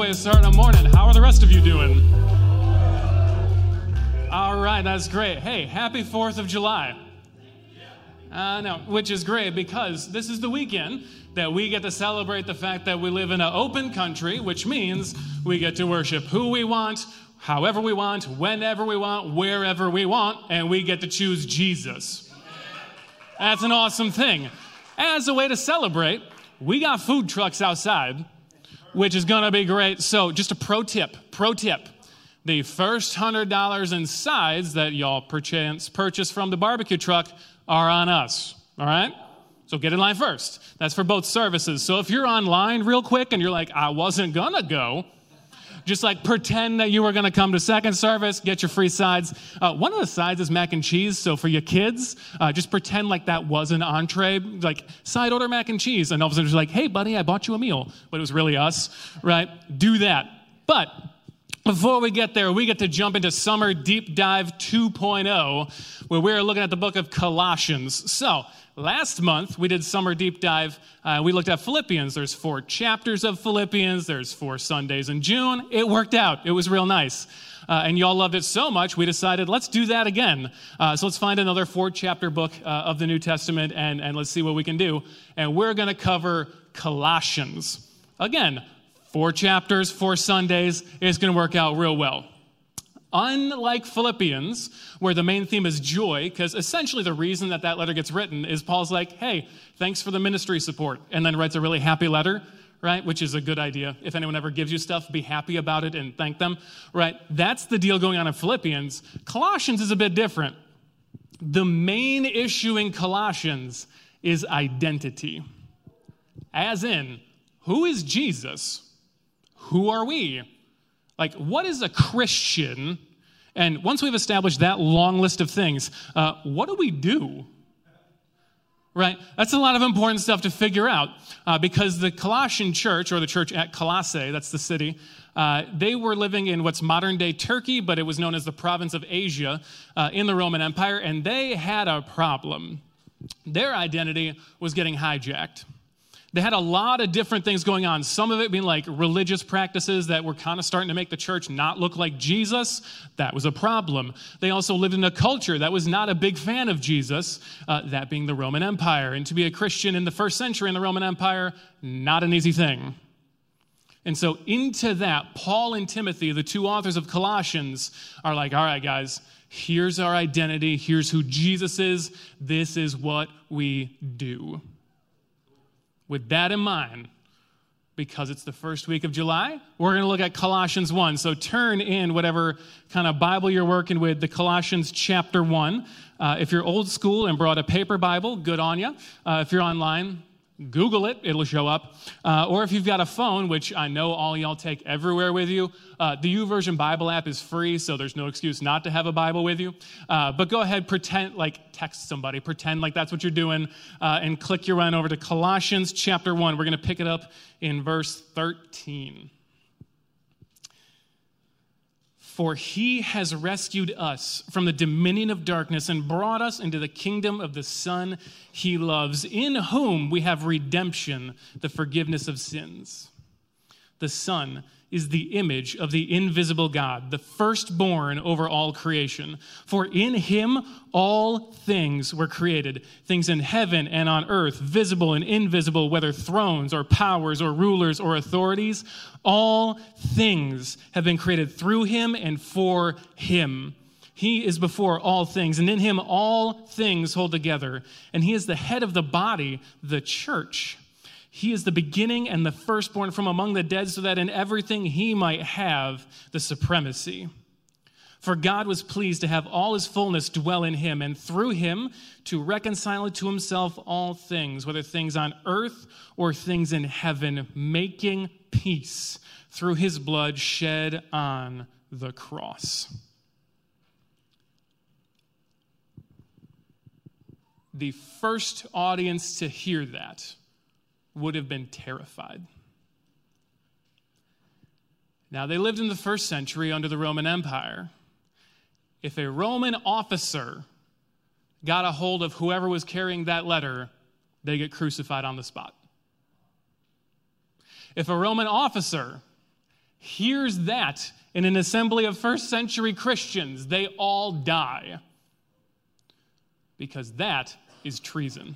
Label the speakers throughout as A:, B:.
A: way to start in the morning. How are the rest of you doing? All right, that's great. Hey, happy 4th of July. No, which is great because this is the weekend that we get to celebrate the fact that we live in an open country, which means we get to worship who we want, however we want, whenever we want, wherever we want, and we get to choose Jesus. That's an awesome thing. As a way to celebrate, we got food trucks outside, which is going to be great. So just a pro tip. The first $100 in sides that y'all perchance purchase from the barbecue truck are on us, all right? So get in line first. That's for both services. So if you're online real quick and you're like, I wasn't going to go, just like pretend that you were going to come to second service, get your free sides. One of the sides is mac and cheese. So for your kids, just pretend like that was an entree, like side order mac and cheese. And all of a sudden it's like, hey, buddy, I bought you a meal. But it was really us, right? Do that. But before we get there, we get to jump into Summer Deep Dive 2.0, where we're looking at the book of Colossians. So last month, we did Summer Deep Dive. We looked at Philippians. There's 4 chapters of Philippians. There's 4 Sundays in June. It worked out. It was real nice. And y'all loved it so much, we decided, let's do that again. So let's find another 4-chapter book of the New Testament, and let's see what we can do. And we're going to cover Colossians. Again, 4 chapters, 4 Sundays. It's going to work out real well. Unlike Philippians, where the main theme is joy, because essentially the reason that letter gets written is Paul's like, hey, thanks for the ministry support, and then writes a really happy letter, right, which is a good idea. If anyone ever gives you stuff, be happy about it and thank them, right? That's the deal going on in Philippians. Colossians is a bit different. The main issue in Colossians is identity. As in, who is Jesus? Who are we? Like, what is a Christian? And once we've established that long list of things, what do we do? Right? That's a lot of important stuff to figure out because the Colossian church, or the church at Colossae, that's the city, they were living in what's modern-day Turkey, but it was known as the province of Asia in the Roman Empire, and they had a problem. Their identity was getting hijacked. They had a lot of different things going on, some of it being like religious practices that were kind of starting to make the church not look like Jesus. That was a problem. They also lived in a culture that was not a big fan of Jesus, that being the Roman Empire. And to be a Christian in the first century in the Roman Empire, not an easy thing. And so into that, Paul and Timothy, the 2 authors of Colossians, are like, all right, guys, here's our identity. Here's who Jesus is. This is what we do. With that in mind, because it's the first week of July, we're going to look at Colossians 1. So turn in whatever kind of Bible you're working with, the Colossians chapter 1. If you're old school and brought a paper Bible, good on you. If you're online, Google it. It'll show up. Or if you've got a phone, which I know all y'all take everywhere with you, the YouVersion Bible app is free, so there's no excuse not to have a Bible with you. But go ahead, pretend, like text somebody, pretend like that's what you're doing, and click your run over to Colossians chapter 1. We're going to pick it up in verse 13. For he has rescued us from the dominion of darkness and brought us into the kingdom of the Son he loves, in whom we have redemption, the forgiveness of sins. The Son is the image of the invisible God, the firstborn over all creation. For in him all things were created, things in heaven and on earth, visible and invisible, whether thrones or powers or rulers or authorities. All things have been created through him and for him. He is before all things, and in him all things hold together. And he is the head of the body, the church. He is the beginning and the firstborn from among the dead, so that in everything he might have the supremacy. For God was pleased to have all his fullness dwell in him, and through him to reconcile to himself all things, whether things on earth or things in heaven, making peace through his blood shed on the cross. The first audience to hear that would have been terrified. Now, they lived in the first century under the Roman Empire. If a Roman officer got a hold of whoever was carrying that letter, they get crucified on the spot. If a Roman officer hears that in an assembly of first century Christians, they all die. Because that is treason.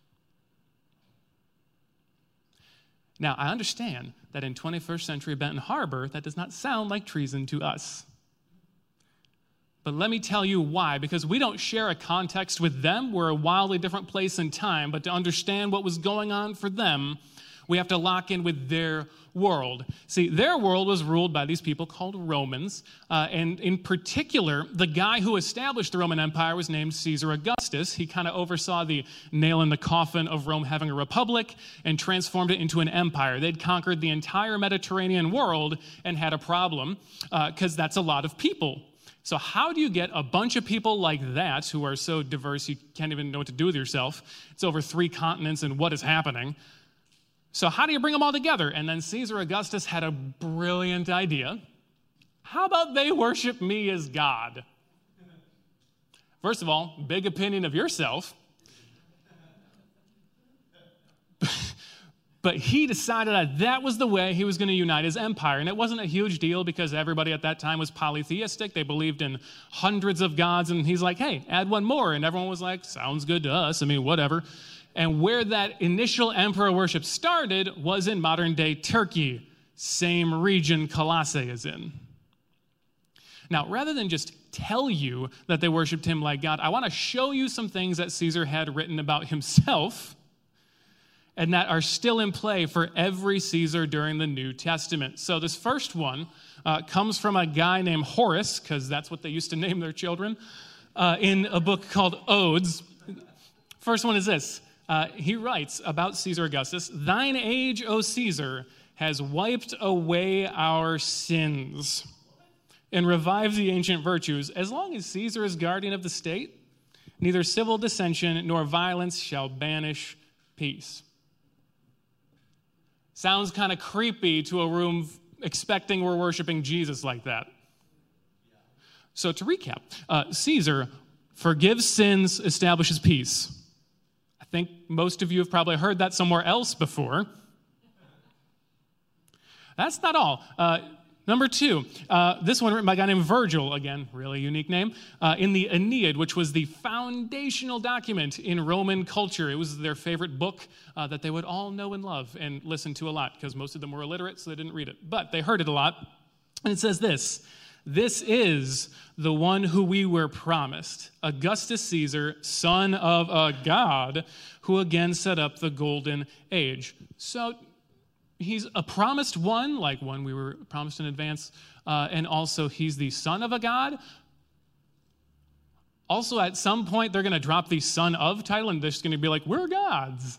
A: Now, I understand that in 21st century Benton Harbor, that does not sound like treason to us. But let me tell you why, because we don't share a context with them. We're a wildly different place and time, but to understand what was going on for them, we have to lock in with their world. See, their world was ruled by these people called Romans, and in particular, the guy who established the Roman Empire was named Caesar Augustus. He kind of oversaw the nail in the coffin of Rome having a republic and transformed it into an empire. They'd conquered the entire Mediterranean world and had a problem, because that's a lot of people. So how do you get a bunch of people like that who are so diverse you can't even know what to do with yourself? It's over 3 continents and what is happening. So how do you bring them all together? And then Caesar Augustus had a brilliant idea. How about they worship me as God? First of all, big opinion of yourself. But he decided that was the way he was going to unite his empire. And it wasn't a huge deal because everybody at that time was polytheistic. They believed in hundreds of gods. And he's like, hey, add one more. And everyone was like, sounds good to us. I mean, whatever. And where that initial emperor worship started was in modern-day Turkey, same region Colossae is in. Now, rather than just tell you that they worshiped him like God, I want to show you some things that Caesar had written about himself and that are still in play for every Caesar during the New Testament. So this first one comes from a guy named Horace, because that's what they used to name their children, in a book called Odes. First one is this. He writes about Caesar Augustus, "Thine age, O Caesar, has wiped away our sins and revived the ancient virtues. As long as Caesar is guardian of the state, neither civil dissension nor violence shall banish peace." Sounds kind of creepy to a room expecting we're worshiping Jesus like that. So to recap, Caesar forgives sins, establishes peace. I think most of you have probably heard that somewhere else before. That's not all. Number 2, this one written by a guy named Virgil, again, really unique name, in the Aeneid, which was the foundational document in Roman culture. It was their favorite book that they would all know and love and listen to a lot, because most of them were illiterate, so they didn't read it. But they heard it a lot. And it says this: "This is the one who we were promised, Augustus Caesar, son of a god, who again set up the golden age." So he's a promised one, like one we were promised in advance, and also he's the son of a god. Also, at some point, they're going to drop the son of title, and they're just going to be like, we're gods.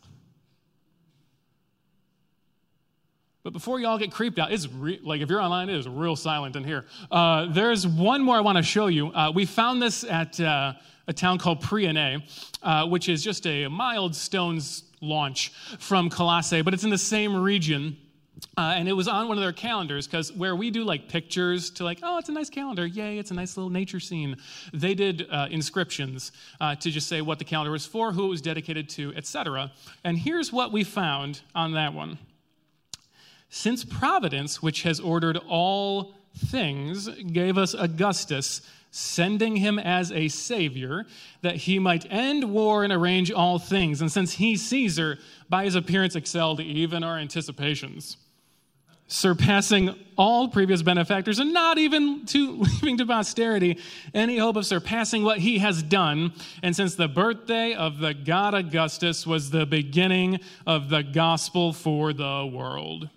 A: But before y'all get creeped out, like if you're online, it is real silent in here. There's one more I want to show you. We found this at a town called Priene, which is just a mild stone's launch from Colossae, but it's in the same region. And it was on one of their calendars, because where we do like pictures to like, oh, it's a nice calendar, yay, it's a nice little nature scene. They did inscriptions to just say what the calendar was for, who it was dedicated to, etc. And here's what we found on that one. "Since Providence, which has ordered all things, gave us Augustus, sending him as a savior, that he might end war and arrange all things. And since he, Caesar, by his appearance excelled even our anticipations, surpassing all previous benefactors, and not even leaving to posterity any hope of surpassing what he has done. And since the birthday of the god Augustus was the beginning of the gospel for the world."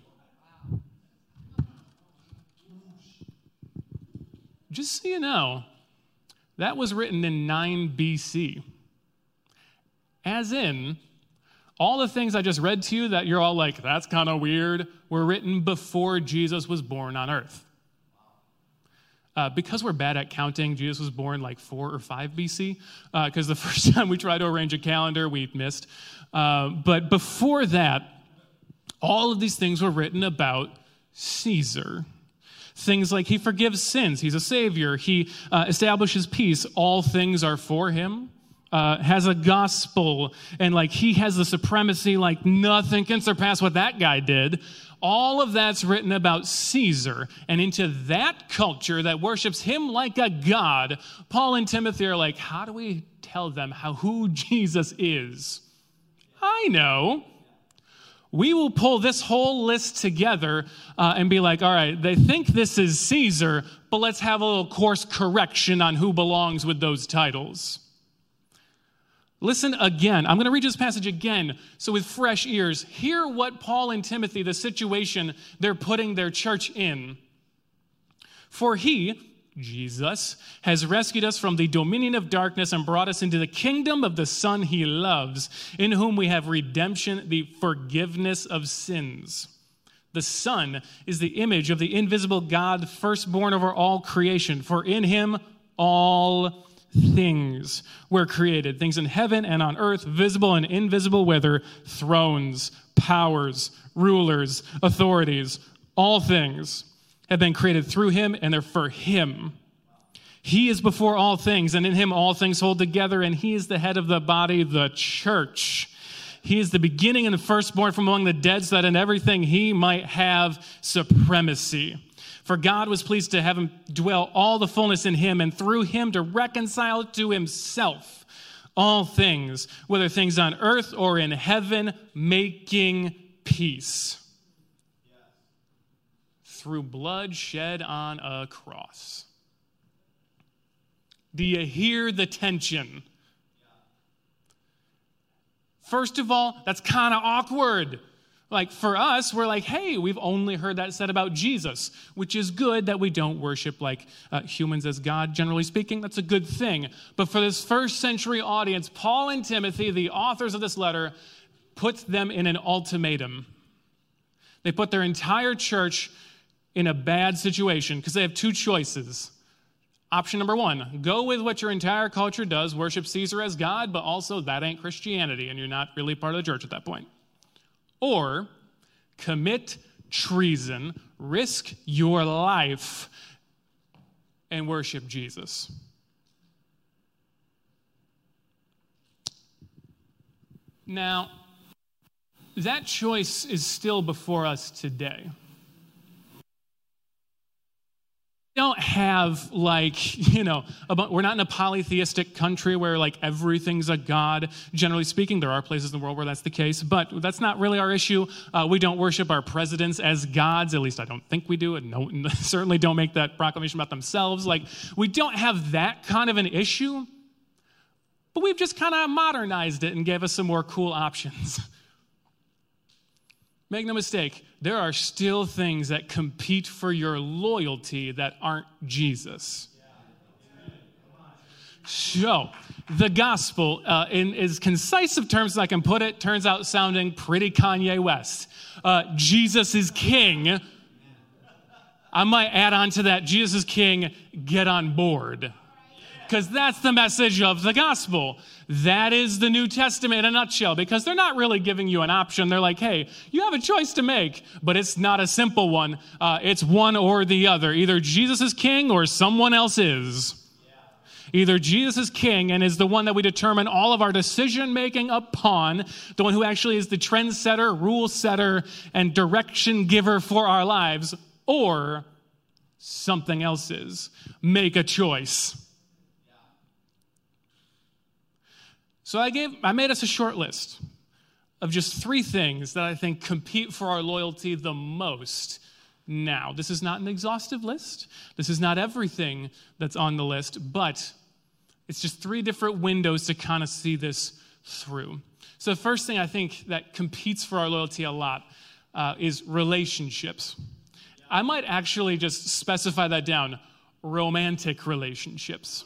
A: Just so you know, that was written in 9 BC. As in, all the things I just read to you that you're all like, that's kind of weird, were written before Jesus was born on earth. Because we're bad at counting, Jesus was born like 4 or 5 BC, because the first time we tried to arrange a calendar, we missed. But before that, all of these things were written about Caesar. Things like he forgives sins, he's a savior, he establishes peace, all things are for him, has a gospel, and like he has the supremacy like nothing can surpass what that guy did. All of that's written about Caesar, and into that culture that worships him like a god, Paul and Timothy are like, how do we tell them who Jesus is? I know. We will pull this whole list together and be like, all right, they think this is Caesar, but let's have a little course correction on who belongs with those titles. Listen again. I'm going to read this passage again, so with fresh ears, hear what Paul and Timothy, the situation they're putting their church in. For he, Jesus, has rescued us from the dominion of darkness and brought us into the kingdom of the Son he loves, in whom we have redemption, the forgiveness of sins. The Son is the image of the invisible God, firstborn over all creation. For in him all things were created, things in heaven and on earth, visible and invisible, whether thrones, powers, rulers, authorities, all things have been created through him, and they're for him. He is before all things, and in him all things hold together, and he is the head of the body, the church. He is the beginning and the firstborn from among the dead, so that in everything he might have supremacy. For God was pleased to have him dwell all the fullness in him, and through him to reconcile to himself all things, whether things on earth or in heaven, making peace through blood shed on a cross. Do you hear the tension? First of all, that's kind of awkward. Like for us, we're like, hey, we've only heard that said about Jesus, which is good that we don't worship like humans as God, generally speaking. That's a good thing. But for this first century audience, Paul and Timothy, the authors of this letter, put them in an ultimatum. They put their entire church in a bad situation because they have two choices. Option number one, go with what your entire culture does, worship Caesar as God, but also that ain't Christianity, and you're not really part of the church at that point. Or commit treason, risk your life, and worship Jesus. Now, that choice is still before us today. We don't have we're not in a polytheistic country where like everything's a god. Generally speaking, there are places in the world where that's the case, but that's not really our issue. We don't worship our presidents as gods. At least I don't think we do, and certainly don't make that proclamation about themselves. Like we don't have that kind of an issue, but we've just kind of modernized it and gave us some more cool options. Make no mistake, there are still things that compete for your loyalty that aren't Jesus. So, the gospel, in as concise of terms as I can put it, turns out sounding pretty Kanye West. Jesus is king. I might add on to that, Jesus is king, get on board. Because that's the message of the gospel. That is the New Testament in a nutshell, because they're not really giving you an option. They're like, hey, you have a choice to make, but it's not a simple one. It's one or the other. Either Jesus is king or someone else is. Either Jesus is king and is the one that we determine all of our decision-making upon, the one who actually is the trendsetter, rule setter, and direction giver for our lives, or something else is. Make a choice. So I made us a short list of just 3 things that I think compete for our loyalty the most now. This is not an exhaustive list. This is not everything that's on the list, but it's just 3 different windows to kind of see this through. So the first thing I think that competes for our loyalty a lot is relationships. I might actually just specify that down, romantic relationships.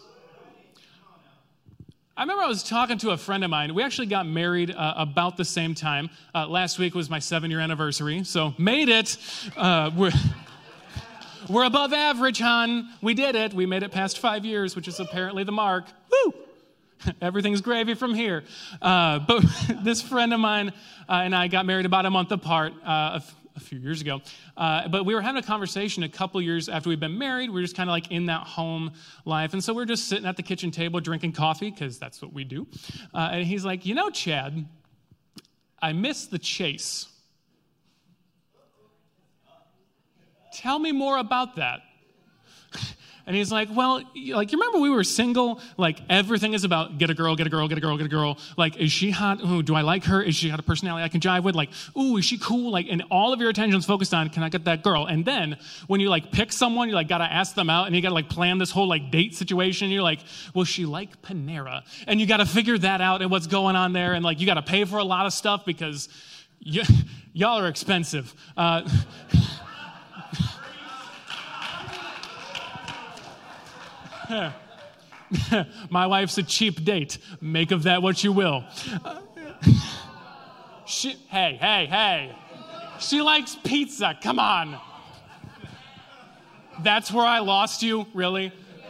A: I remember I was talking to a friend of mine. We actually got married about the same time. Last week was my 7-year anniversary, so made it. We're above average, hon. We did it. We made it past 5 years, which is apparently the mark. Woo! Everything's gravy from here. But this friend of mine and I got married about a month apart a few years ago. But we were having a conversation a couple years after we'd been married. We were just kind of like in that home life. And so we're just sitting at the kitchen table drinking coffee, because that's what we do. And he's like, Chad, I miss the chase. Tell me more about that. And he's like, well, you remember we were single? Like, everything is about get a girl, get a girl, get a girl, get a girl. Like, is she hot? Ooh, do I like her? Is she got a personality I can jive with? Like, ooh, is she cool? Like, and all of your attention's focused on, can I get that girl? And then when you pick someone, you got to ask them out, and you got to plan this whole date situation. You're like, will she like Panera? And you got to figure that out and what's going on there. And you got to pay for a lot of stuff because y'all are expensive. My wife's a cheap date. Make of that what you will. Hey. She likes pizza. Come on. That's where I lost you? Really?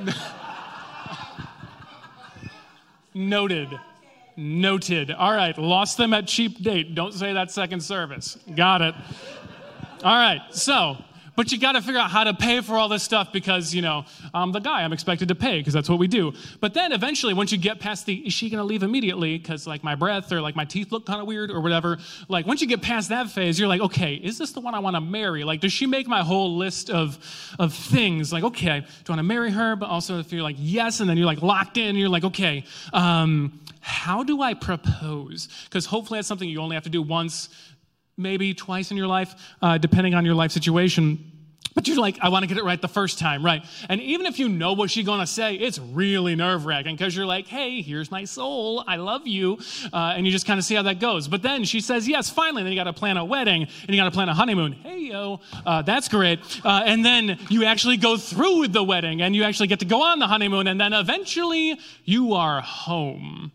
A: Noted. All right. Lost them at cheap date. Don't say that second service. Got it. All right. But you got to figure out how to pay for all this stuff because, I'm the guy. I'm expected to pay because that's what we do. But then eventually, once you get past is she going to leave immediately because my breath or my teeth look kind of weird or whatever, once you get past that phase, you're like, okay, is this the one I want to marry? Does she make my whole list of things? Okay, do I want to marry her? But also if you're yes, and then you're locked in, you're okay, how do I propose? Because hopefully that's something you only have to do once, maybe twice in your life, depending on your life situation. But you're I want to get it right the first time, right? And even if you know what she's going to say, it's really nerve-wracking because you're hey, here's my soul. I love you. And you just kind of see how that goes. But then she says, yes, finally. Then you got to plan a wedding and you got to plan a honeymoon. Hey, yo, that's great. And then you actually go through with the wedding and you actually get to go on the honeymoon. And then eventually you are home.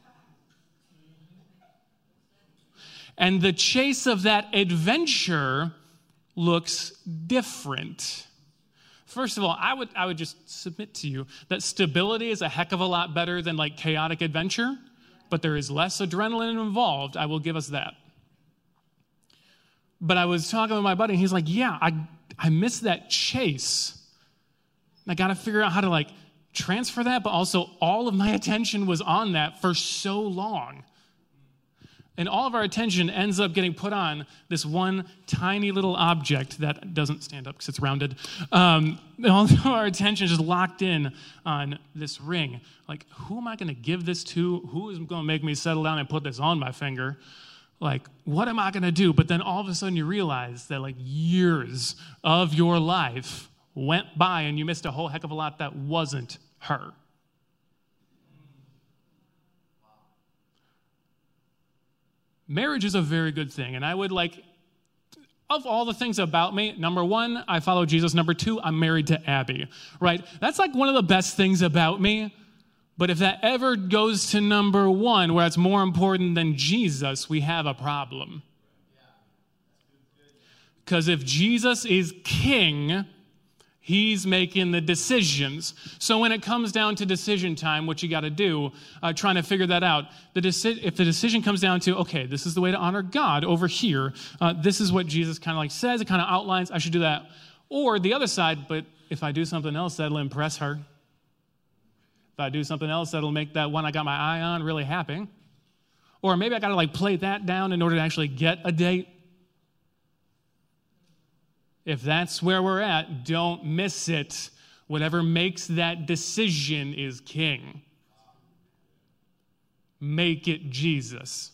A: And the chase of that adventure looks different. First of all, I would just submit to you that stability is a heck of a lot better than chaotic adventure, but there is less adrenaline involved. I will give us that. But I was talking with my buddy, and he's like, yeah, I miss that chase. I got to figure out how to transfer that, but also all of my attention was on that for so long. And all of our attention ends up getting put on this one tiny little object that doesn't stand up because it's rounded. All of our attention is just locked in on this ring. Who am I going to give this to? Who is going to make me settle down and put this on my finger? What am I going to do? But then all of a sudden you realize that years of your life went by and you missed a whole heck of a lot that wasn't her. Marriage is a very good thing, and I would of all the things about me, number one, I follow Jesus. Number two, I'm married to Abby, right? That's one of the best things about me, but if that ever goes to number one, where it's more important than Jesus, we have a problem. Because if Jesus is king, he's making the decisions. So when it comes down to decision time, what you got to do, trying to figure that out, if the decision comes down to, okay, this is the way to honor God over here, this is what Jesus kind of says, it kind of outlines, I should do that. Or the other side, but if I do something else, that'll impress her. If I do something else, that'll make that one I got my eye on really happy. Or maybe I got to play that down in order to actually get a date. If that's where we're at, don't miss it. Whatever makes that decision is king. Make it Jesus.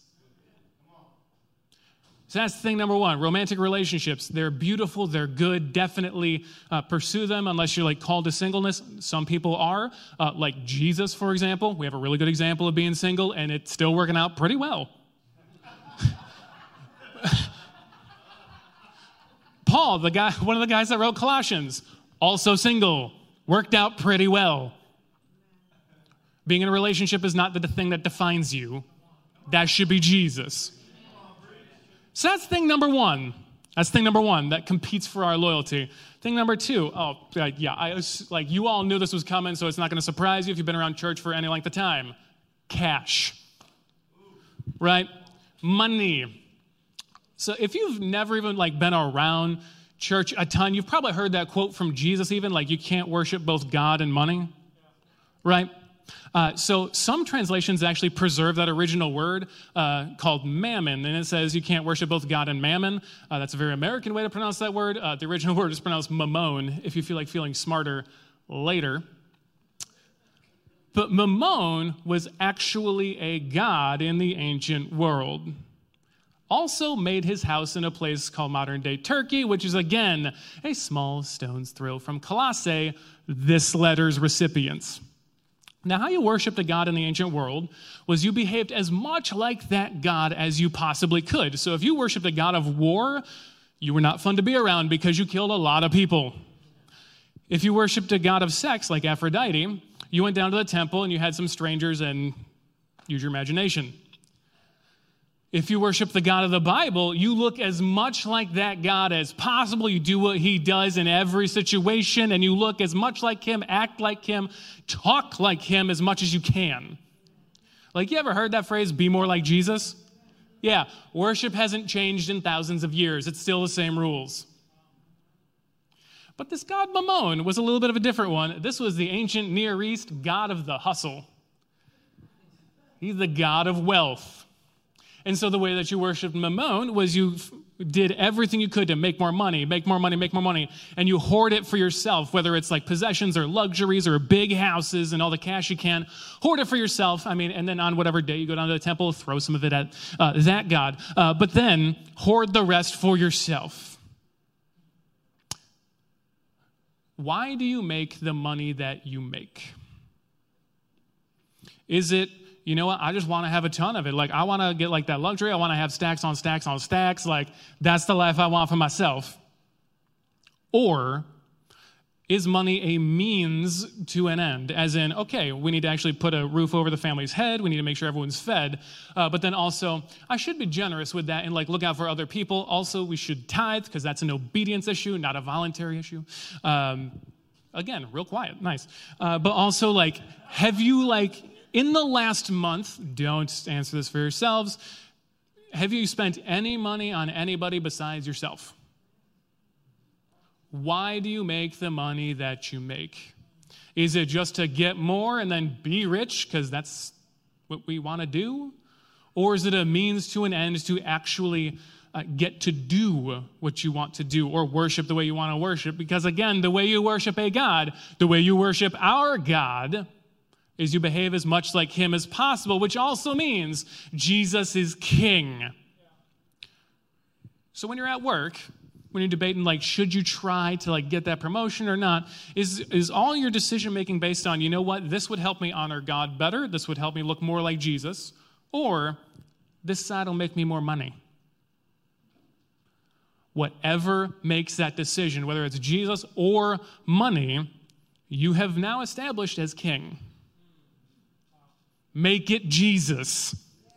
A: So that's thing number one. Romantic relationships. They're beautiful. They're good. Definitely pursue them unless you're called to singleness. Some people are. Like Jesus, for example. We have a really good example of being single, and it's still working out pretty well. Paul, one of the guys that wrote Colossians, also single, worked out pretty well. Being in a relationship is not the thing that defines you. That should be Jesus. So that's thing number one. That's thing number one that competes for our loyalty. Thing number two, you all knew this was coming, so it's not going to surprise you if you've been around church for any length of time. Cash. Right? Money. So if you've never even been around church a ton, you've probably heard that quote from Jesus even, you can't worship both God and money, right? So some translations actually preserve that original word called mammon, and it says you can't worship both God and mammon. That's a very American way to pronounce that word. The original word is pronounced mammon, if you feel like feeling smarter later. But Mammon was actually a god in the ancient world. Also made his house in a place called modern-day Turkey, which is, again, a small stone's throw from Colossae, this letter's recipients. Now, how you worshipped a god in the ancient world was you behaved as much like that god as you possibly could. So if you worshipped a god of war, you were not fun to be around because you killed a lot of people. If you worshipped a god of sex like Aphrodite, you went down to the temple and you had some strangers and use your imagination. If you worship the God of the Bible, you look as much like that God as possible. You do what he does in every situation, and you look as much like him, act like him, talk like him as much as you can. You ever heard that phrase, be more like Jesus? Yeah, worship hasn't changed in thousands of years. It's still the same rules. But this god Mammon was a little bit of a different one. This was the ancient Near East god of the hustle. He's the god of wealth. And so the way that you worshiped Mammon was you did everything you could to make more money, and you hoard it for yourself, whether it's possessions or luxuries or big houses and all the cash you can. Hoard it for yourself, and then on whatever day you go down to the temple, throw some of it at that god. But then hoard the rest for yourself. Why do you make the money that you make? Is it, you know what, I just want to have a ton of it. I want to get that luxury. I want to have stacks on stacks on stacks. That's the life I want for myself. Or is money a means to an end? As in, okay, we need to actually put a roof over the family's head. We need to make sure everyone's fed. But then also, I should be generous with that and look out for other people. Also, we should tithe because that's an obedience issue, not a voluntary issue. Again, real quiet, nice. But also, have you in the last month, don't answer this for yourselves, have you spent any money on anybody besides yourself? Why do you make the money that you make? Is it just to get more and then be rich because that's what we want to do? Or is it a means to an end to actually get to do what you want to do or worship the way you want to worship? Because again, the way you worship a God, the way you worship our God, is you behave as much like him as possible, which also means Jesus is king. So when you're at work, when you're debating, should you try to, get that promotion or not, is all your decision-making based on, you know what, this would help me honor God better, this would help me look more like Jesus, or this side will make me more money? Whatever makes that decision, whether it's Jesus or money, you have now established as king. Make it Jesus.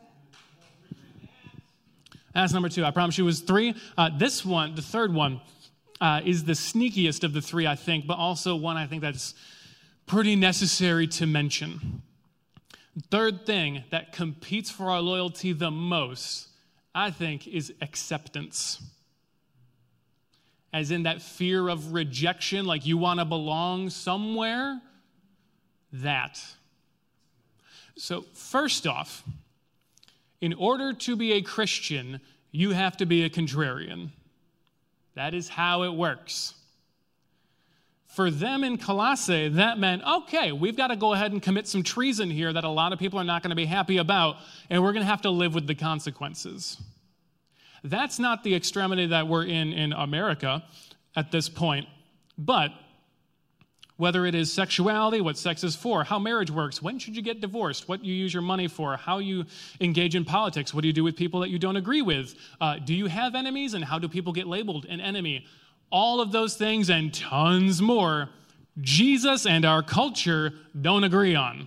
A: That's number 2. I promise you it was 3. This one, the third one, is the sneakiest of the 3, I think, but also one I think that's pretty necessary to mention. Third thing that competes for our loyalty the most, I think, is acceptance. As in that fear of rejection, you want to belong somewhere, that. So first off, in order to be a Christian, you have to be a contrarian. That is how it works. For them in Colossae, that meant, okay, we've got to go ahead and commit some treason here that a lot of people are not going to be happy about, and we're going to have to live with the consequences. That's not the extremity that we're in America at this point, but whether it is sexuality, what sex is for, how marriage works, when should you get divorced, what you use your money for, how you engage in politics, what do you do with people that you don't agree with, do you have enemies, and how do people get labeled an enemy? All of those things and tons more, Jesus and our culture don't agree on.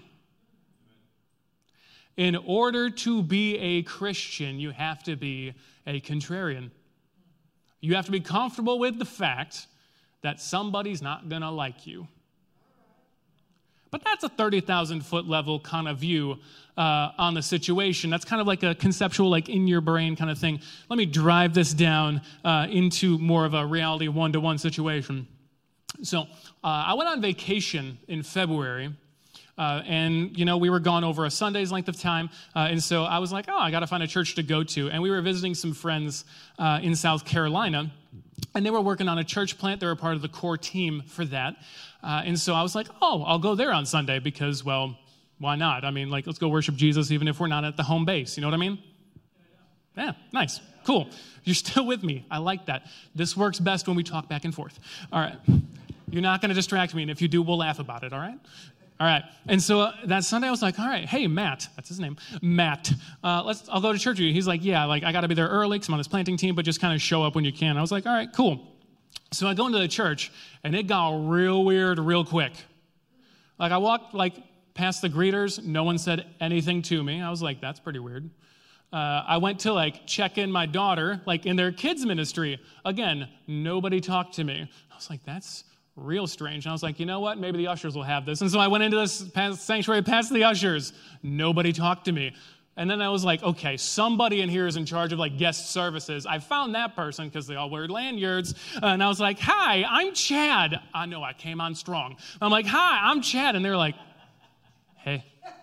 A: In order to be a Christian, you have to be a contrarian. You have to be comfortable with the fact that somebody's not going to like you. But that's a 30,000-foot level kind of view on the situation. That's kind of like a conceptual, like in your brain kind of thing. Let me drive this down into more of a reality one-to-one situation. So I went on vacation in February. And we were gone over a Sunday's length of time. And so I was like, I got to find a church to go to. And we were visiting some friends in South Carolina. And they were working on a church plant. They were part of the core team for that. And so I was like, I'll go there on Sunday because, well, why not? I mean, let's go worship Jesus even if we're not at the home base. You know what I mean? Yeah, nice. Cool. You're still with me. I like that. This works best when we talk back and forth. All right. You're not going to distract me. And if you do, we'll laugh about it. All right? All right. And so that Sunday I was like, all right, hey, Matt, that's his name, Matt, I'll go to church with you. He's like, yeah, I got to be there early because I'm on this planting team, but just kind of show up when you can. I was like, all right, cool. So I go into the church, and it got real weird real quick. I walked, past the greeters. No one said anything to me. I was like, that's pretty weird. I went to, check in my daughter, in their kids' ministry. Again, nobody talked to me. I was like, that's real strange. And I was like, you know what? Maybe the ushers will have this. And so I went into this sanctuary past the ushers. Nobody talked to me. And then I was like, okay, somebody in here is in charge of guest services. I found that person because they all wear lanyards. And I was like, hi, I'm Chad. I know I came on strong. I'm like, hi, I'm Chad. And they're like, hey.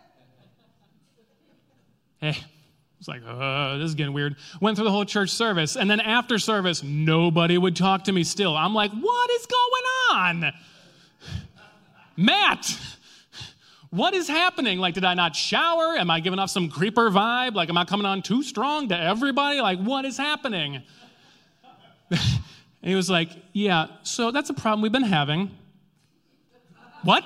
A: I was like, this is getting weird. Went through the whole church service. And then after service, nobody would talk to me still. I'm like, what is going on? Matt, what is happening? Did I not shower? Am I giving off some creeper vibe? Am I coming on too strong to everybody? What is happening? And he was like, yeah, so that's a problem we've been having. What?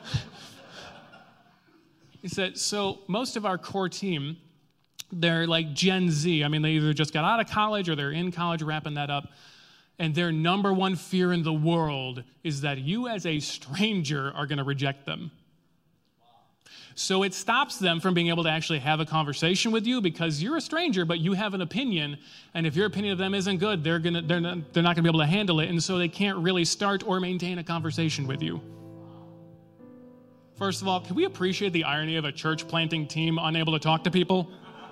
A: He said, so most of our core team, they're Gen Z. I mean, they either just got out of college or they're in college wrapping that up. And their number one fear in the world is that you as a stranger are going to reject them. So it stops them from being able to actually have a conversation with you because you're a stranger, but you have an opinion. And if your opinion of them isn't good, they're not going to be able to handle it. And so they can't really start or maintain a conversation with you. First of all, can we appreciate the irony of a church planting team unable to talk to people?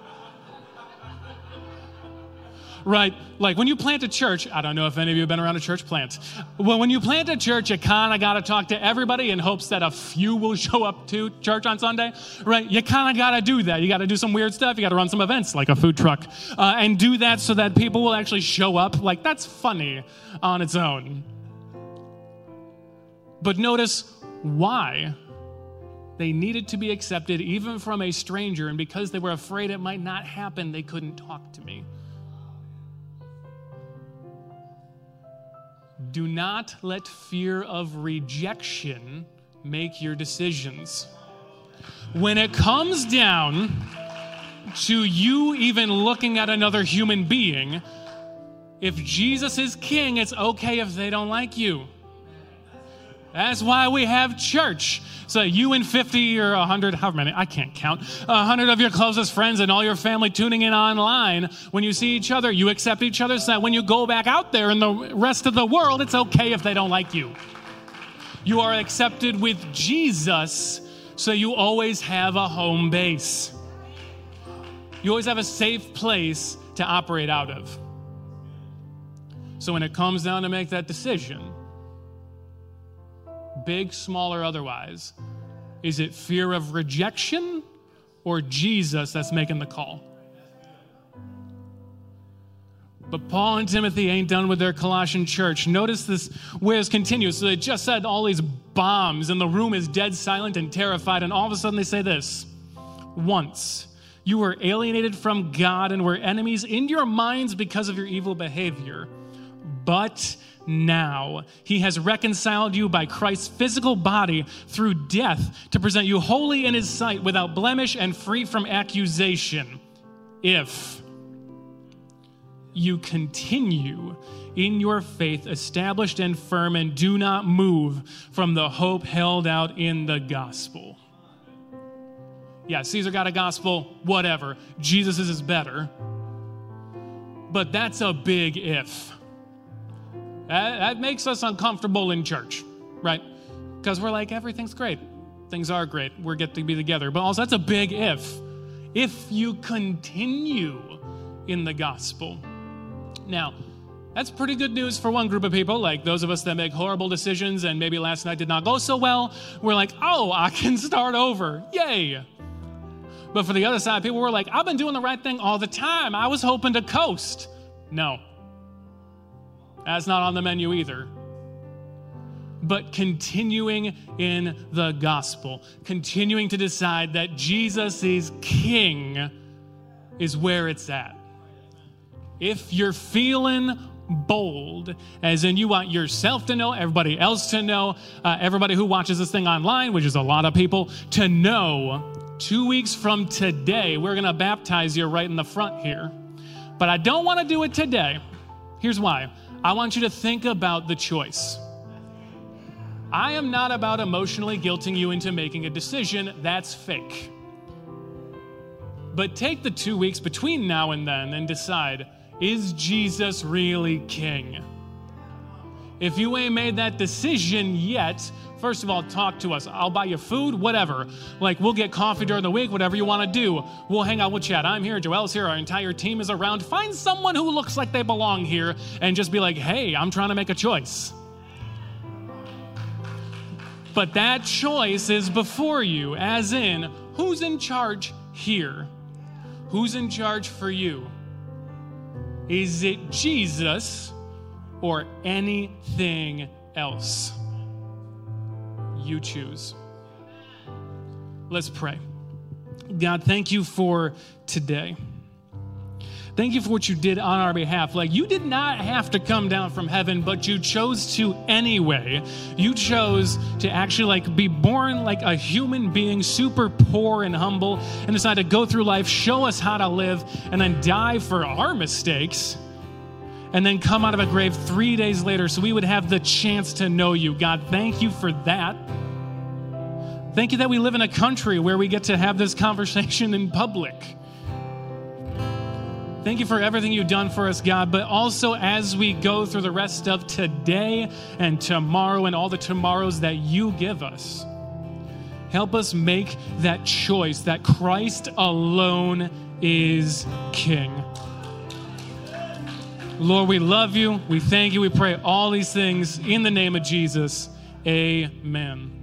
A: Right? When you plant a church, I don't know if any of you have been around a church plant. Well, when you plant a church, you kind of got to talk to everybody in hopes that a few will show up to church on Sunday, right? You kind of got to do that. You got to do some weird stuff. You got to run some events like a food truck and do that so that people will actually show up. That's funny on its own. But notice why they needed to be accepted even from a stranger, and because they were afraid it might not happen, they couldn't talk to me. Do not let fear of rejection make your decisions. When it comes down to you even looking at another human being, if Jesus is king, it's okay if they don't like you. That's why we have church. So you and 50 or 100, however many, I can't count, 100 of your closest friends and all your family tuning in online, when you see each other, you accept each other, so that when you go back out there in the rest of the world, it's okay if they don't like you. You are accepted with Jesus, so you always have a home base. You always have a safe place to operate out of. So when it comes down to make that decision, big, small, or otherwise, is it fear of rejection or Jesus that's making the call? But Paul and Timothy ain't done with their Colossian church. Notice this where it continues. So they just said all these bombs, and the room is dead silent and terrified, and all of a sudden they say this: once you were alienated from God and were enemies in your minds because of your evil behavior, but now he has reconciled you by Christ's physical body through death to present you holy in his sight, without blemish and free from accusation, if you continue in your faith, established and firm, and do not move from the hope held out in the gospel. Yeah, Caesar got a gospel, whatever. Jesus is better. But that's a big if. That makes us uncomfortable in church, right? Because we're like, everything's great. things are great. We're get to be together. But also, that's a big if. If you continue in the gospel. Now, that's pretty good news for one group of people, like those of us that make horrible decisions and maybe last night did not go so well. We're like, oh, I can start over. Yay. But for the other side, people were like, I've been doing the right thing all the time. I was hoping to coast. No. That's not on the menu either. But continuing in the gospel, continuing to decide that Jesus is King is where it's at. If you're feeling bold, as in you want yourself to know, everybody else to know, everybody who watches this thing online, which is a lot of people, to know 2 weeks from today, we're going to baptize you right in the front here. But I don't want to do it today. Here's why. I want you to think about the choice. I am not about emotionally guilting you into making a decision. That's fake. But take the 2 weeks between now and then and decide, is Jesus really King? If you ain't made that decision yet, first of all, talk to us. I'll buy you food, whatever. Like, we'll get coffee during the week, whatever you want to do. We'll hang out, we'll chat. I'm here, Joel's here, our entire team is around. Find someone who looks like they belong here and just be like, hey, I'm trying to make a choice. But that choice is before you, as in, who's in charge here? Who's in charge for you? Is it Jesus or anything else? You choose. Let's pray. God, thank you for today. Thank you for what you did on our behalf. Like, you did not have to come down from heaven, but you chose to anyway. You chose to actually be born like a human being, super poor and humble, and decide to go through life, show us how to live, and then die for our mistakes, and then come out of a grave 3 days later so we would have the chance to know you. God, thank you for that. Thank you that we live in a country where we get to have this conversation in public. Thank you for everything you've done for us, God, but also as we go through the rest of today and tomorrow and all the tomorrows that you give us, help us make that choice that Christ alone is King. Lord, we love you. We thank you. We pray all these things in the name of Jesus. Amen.